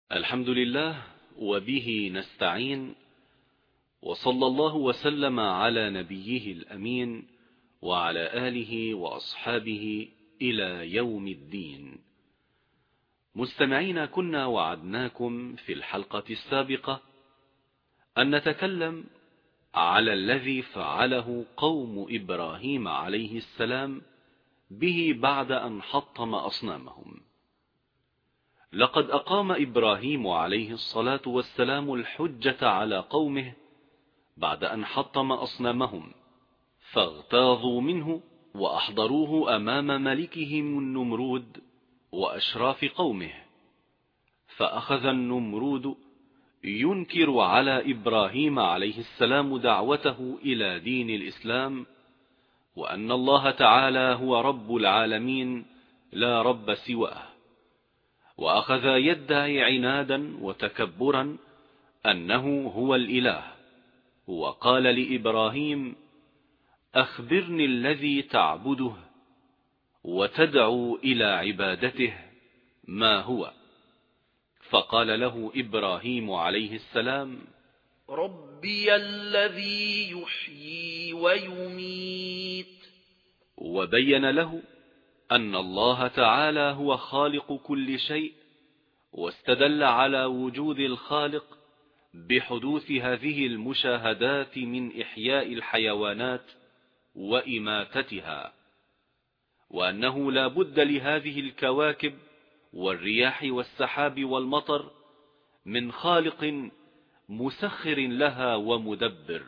الحمد لله وبه نستعين، وصلى الله وسلم على نبيه الأمين وعلى آله وأصحابه إلى يوم الدين. مستمعين، كنا وعدناكم في الحلقة السابقة أن نتكلم على الذي فعله قوم إبراهيم عليه السلام به بعد أن حطم أصنامهم. لقد أقام إبراهيم عليه الصلاة والسلام الحجة على قومه بعد أن حطم أصنامهم، فاغتاظوا منه وأحضروه أمام ملكهم النمرود وأشراف قومه، فأخذ النمرود ينكر على إبراهيم عليه السلام دعوته إلى دين الإسلام، وأن الله تعالى هو رب العالمين لا رب سواه، وأخذ يدعي عنادا وتكبرا أنه هو الإله، وقال لإبراهيم: أخبرني الذي تعبده وتدعو إلى عبادته ما هو؟ فقال له إبراهيم عليه السلام: ربي الذي يحيي ويميت. وبين له أن الله تعالى هو خالق كل شيء، واستدل على وجود الخالق بحدوث هذه المشاهدات من إحياء الحيوانات وإماتتها، وأنه لا بد لهذه الكواكب والرياح والسحاب والمطر من خالق مسخر لها ومدبر.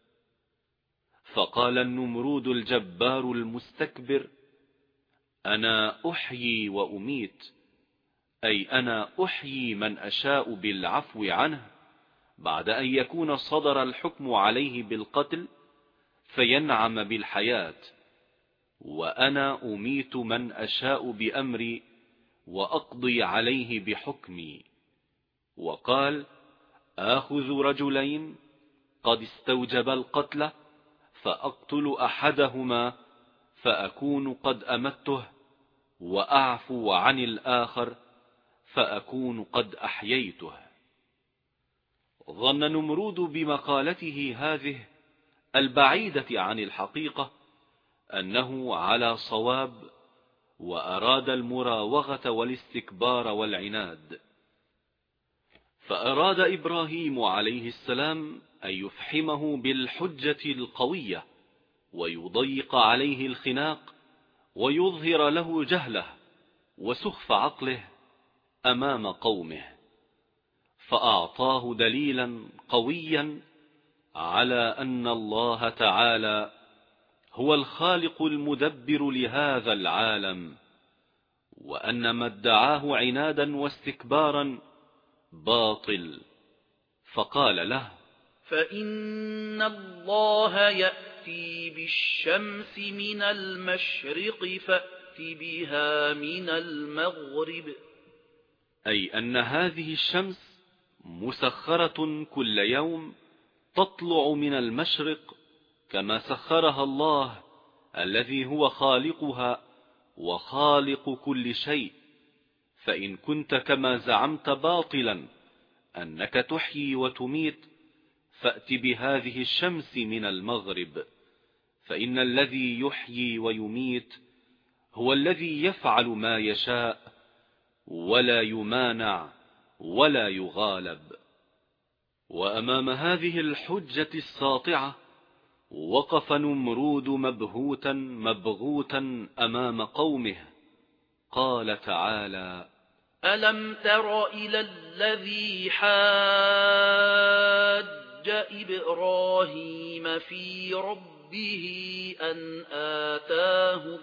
فقال النمرود الجبار المستكبر: أنا أحيي وأميت، أي أنا أحيي من أشاء بالعفو عنه بعد أن يكون صدر الحكم عليه بالقتل فينعم بالحياة، وأنا أميت من أشاء بأمري وأقضي عليه بحكمي. وقال: آخذ رجلين قد استوجب القتل فأقتل أحدهما فأكون قد أمته، وأعفو عن الآخر فأكون قد أحييته. ظن نمرود بمقالته هذه البعيدة عن الحقيقة أنه على صواب، وأراد المراوغة والاستكبار والعناد. فأراد إبراهيم عليه السلام أن يفحمه بالحجة القوية ويضيق عليه الخناق ويظهر له جهله وسخف عقله أمام قومه، فأعطاه دليلا قويا على أن الله تعالى هو الخالق المدبر لهذا العالم، وأن ما ادعاه عنادا واستكبارا باطل. فقال له: فإن الله يأتي بالشمس من المشرق فأت بها من المغرب. أي أن هذه الشمس مسخرة كل يوم تطلع من المشرق كما سخرها الله الذي هو خالقها وخالق كل شيء. فإن كنت كما زعمت باطلا أنك تحيي وتميت، فأت بهذه الشمس من المغرب، فإن الذي يحيي ويميت هو الذي يفعل ما يشاء ولا يمانع ولا يغالب. وأمام هذه الحجة الساطعة وقف نمرود مبهوتا مبغوتا أمام قومه. قال تعالى: ألم تر إلى الذي حاج إبراهيم في ربه أن آتاه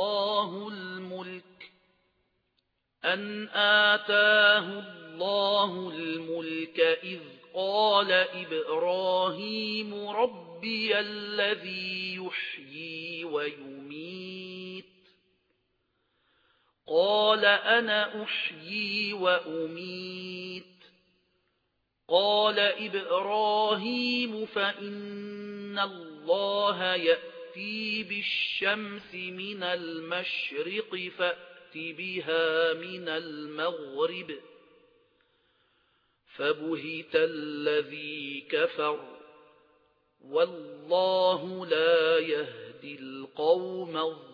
الله الملك إذ قال إبراهيم ربي الذي يحيي ويميت، قال أنا أحيي وأميت. قال إبراهيم فإن الله يأتي بالشمس من المشرق فأت بها من المغرب، فبهت الذي كفر والله لا يهدي القوم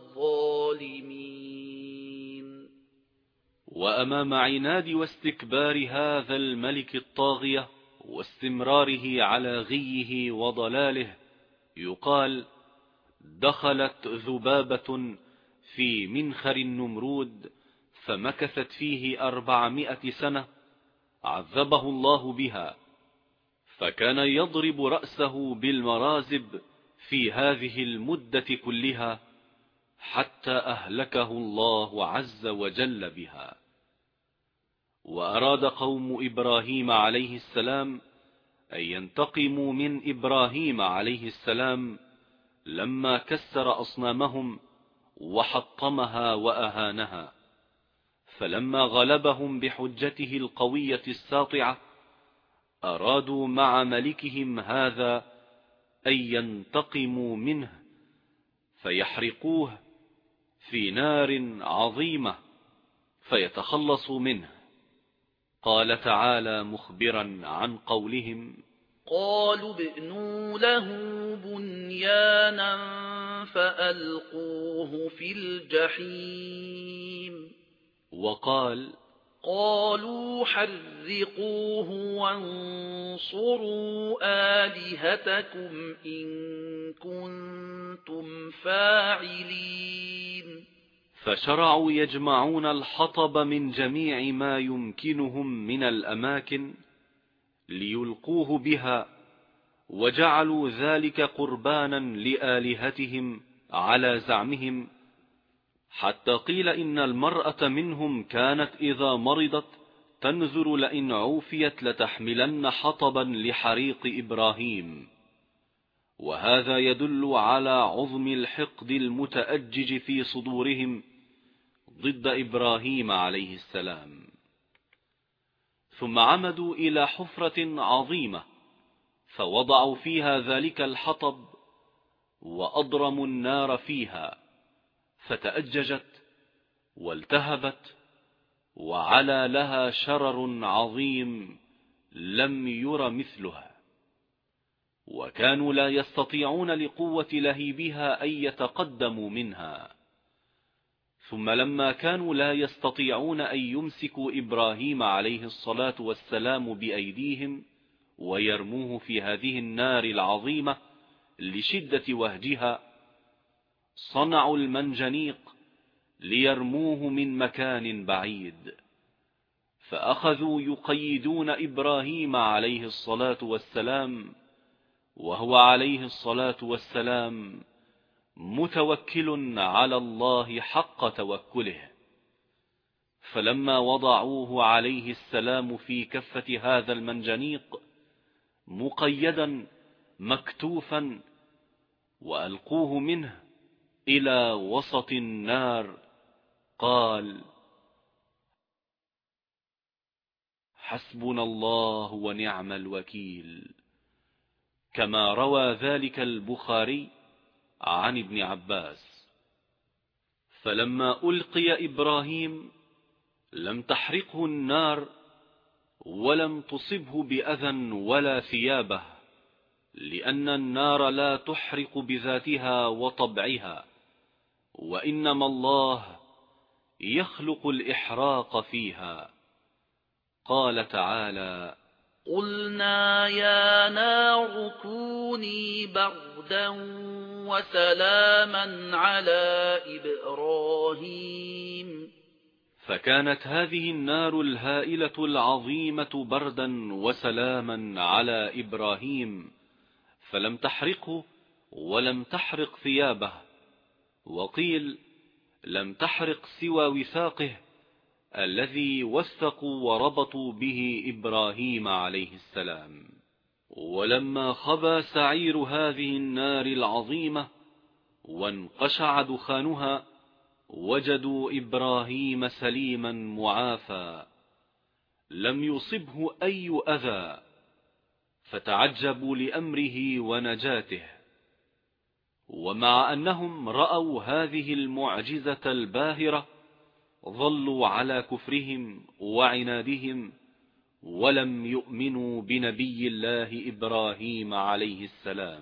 الظالمين. وأمام عناد واستكبار هذا الملك الطاغية واستمراره على غيه وضلاله يقال: دخلت ذبابة في منخر النمرود فمكثت فيه 400 سنة عذبه الله بها، فكان يضرب رأسه بالمرازب في هذه المدة كلها حتى أهلكه الله عز وجل بها. وأراد قوم إبراهيم عليه السلام أن ينتقموا من إبراهيم عليه السلام لما كسر أصنامهم وحطمها وأهانها، فلما غلبهم بحجته القوية الساطعة أرادوا مع ملكهم هذا أن ينتقموا منه فيحرقوه في نار عظيمة فيتخلصوا منه. قال تعالى مخبرا عن قولهم: قالوا ابنوا له بنيانا فألقوه في الجحيم. وقال: قالوا حرقوه وانصروا آلهتكم إن كنتم فاعلين. فشرعوا يجمعون الحطب من جميع ما يمكنهم من الأماكن ليلقوه بها، وجعلوا ذلك قربانا لآلهتهم على زعمهم، حتى قيل إن المرأة منهم كانت إذا مرضت تنذر لئن عوفيت لتحملن حطبا لحريق إبراهيم. وهذا يدل على عظم الحقد المتأجج في صدورهم ضد إبراهيم عليه السلام. ثم عمدوا إلى حفرة عظيمة فوضعوا فيها ذلك الحطب وأضرموا النار فيها فتأججت والتهبت وعلى لها شرر عظيم لم ير مثله، وكانوا لا يستطيعون لقوة لهيبها أن يتقدموا منها. ثم لما كانوا لا يستطيعون أن يمسكوا إبراهيم عليه الصلاة والسلام بأيديهم ويرموه في هذه النار العظيمة لشدة وهجها، صنعوا المنجنيق ليرموه من مكان بعيد، فأخذوا يقيدون إبراهيم عليه الصلاة والسلام وهو عليه الصلاة والسلام متوكل على الله حق توكله. فلما وضعوه عليه السلام في كفة هذا المنجنيق مقيدا مكتوفا وألقوه منه إلى وسط النار، قال: حسبنا الله ونعم الوكيل، كما روى ذلك البخاري عن ابن عباس. فلما ألقي إبراهيم لم تحرقه النار ولم تصبه بأذى ولا ثيابه، لأن النار لا تحرق بذاتها وطبعها، وإنما الله يخلق الإحراق فيها. قال تعالى: قلنا يا نار كوني بردا وسلاما على إبراهيم. فكانت هذه النار الهائلة العظيمة بردا وسلاما على إبراهيم، فلم تحرقه ولم تحرق ثيابه، وقيل لم تحرق سوى وثاقه الذي وثقوا وربطوا به إبراهيم عليه السلام. ولما خبى سعير هذه النار العظيمة وانقشع دخانها وجدوا إبراهيم سليما معافى لم يصبه أي أذى، فتعجبوا لأمره ونجاته. ومع أنهم رأوا هذه المعجزة الباهرة ظلوا على كفرهم وعنادهم ولم يؤمنوا بنبي الله إبراهيم عليه السلام.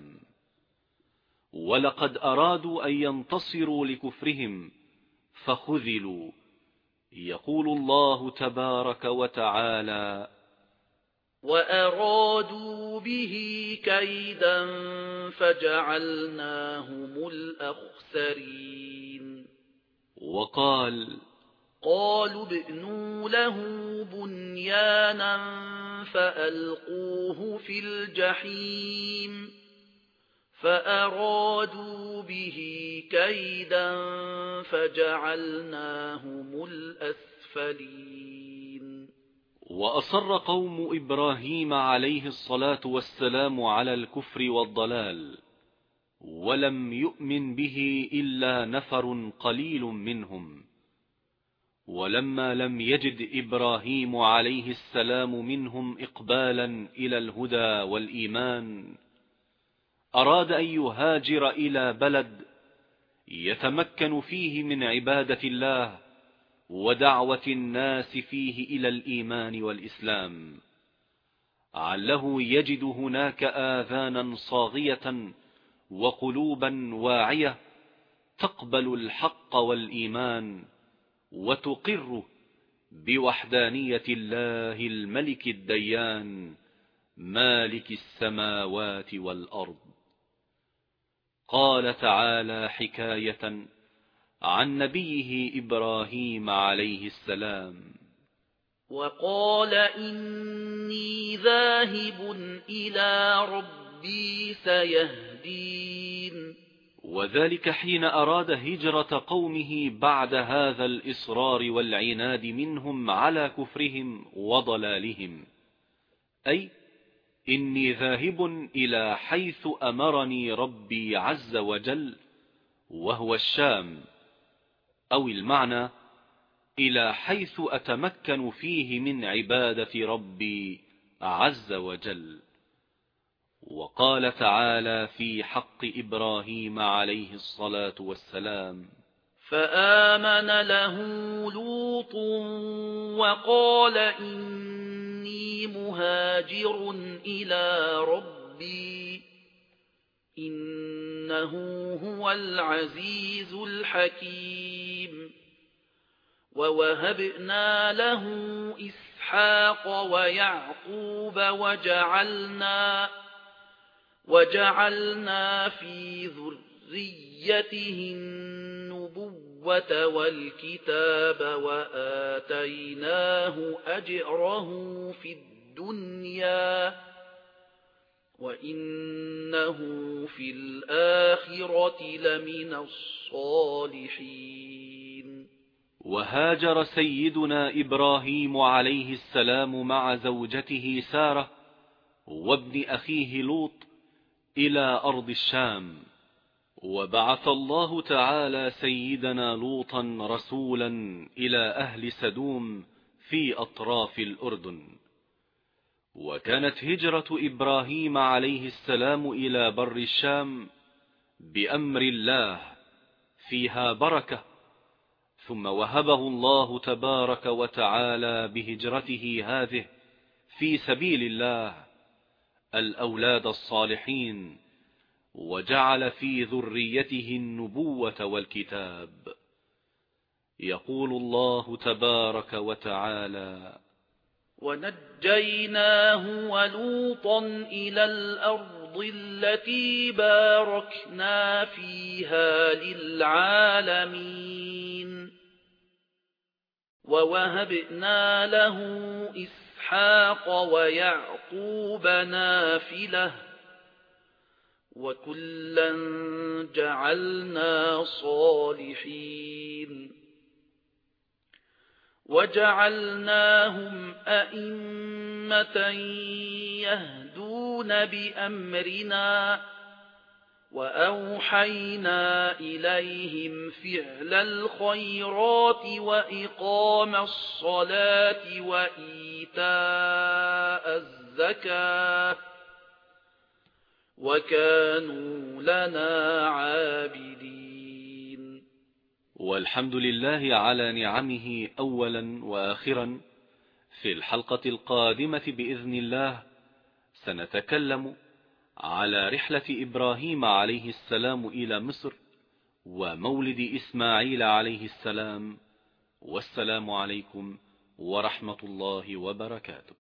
ولقد أرادوا أن ينتصروا لكفرهم فخذلوا. يقول الله تبارك وتعالى: وأرادوا به كيدا فجعلناهم الأخسرين. وقال: قالوا ابنوا له بنيانا فألقوه في الجحيم فأرادوا به كيدا فجعلناهم الأسفلين. وأصر قوم إبراهيم عليه الصلاة والسلام على الكفر والضلال، ولم يؤمن به إلا نفر قليل منهم. ولما لم يجد إبراهيم عليه السلام منهم إقبالا إلى الهدى والإيمان، أراد أن يهاجر إلى بلد يتمكن فيه من عبادة الله ودعوة الناس فيه إلى الإيمان والإسلام، عله يجد هناك آذانا صاغية وقلوبا واعية تقبل الحق والإيمان وتقر بوحدانية الله الملك الديان مالك السماوات والأرض. قال تعالى حكاية عن نبيه إبراهيم عليه السلام: وقال إني ذاهب إلى ربي سيهدين. وذلك حين أراد هجرة قومه بعد هذا الإصرار والعناد منهم على كفرهم وضلالهم، أي إني ذاهب إلى حيث أمرني ربي عز وجل وهو الشام، أو المعنى إلى حيث أتمكن فيه من عبادة ربي عز وجل. وقال تعالى في حق إبراهيم عليه الصلاة والسلام: فآمن له لوط وقال إني مهاجر إلى ربي إنه هو العزيز الحكيم. ووهبنا له إسحاق ويعقوب وجعلنا في ذريته النبوة والكتاب وآتيناه أجره في الدنيا وإنه في الآخرة لمن الصالحين. وهاجر سيدنا إبراهيم عليه السلام مع زوجته سارة وابن أخيه لوط إلى أرض الشام. وبعث الله تعالى سيدنا لوطا رسولا إلى أهل سدوم في أطراف الأردن. وكانت هجرة إبراهيم عليه السلام إلى بر الشام بأمر الله فيها بركة، ثم وهبه الله تبارك وتعالى بهجرته هذه في سبيل الله الأولاد الصالحين، وجعل في ذريته النبوة والكتاب. يقول الله تبارك وتعالى: ونجيناه ولوطا إلى الأرض التي باركنا فيها للعالمين. ووهبنا له إسحاق ويعقوب نافلة وكلا جعلنا صالحين. وجعلناهم أئمة يهدون بأمرنا وأوحينا إليهم فعل الخيرات وإقام الصلاة وإيتاء الزكاة وكانوا لنا عابدين. والحمد لله على نعمه أولا وآخرا في الحلقة القادمة بإذن الله سنتكلم على رحلة إبراهيم عليه السلام إلى مصر ومولد إسماعيل عليه السلام. والسلام عليكم ورحمة الله وبركاته.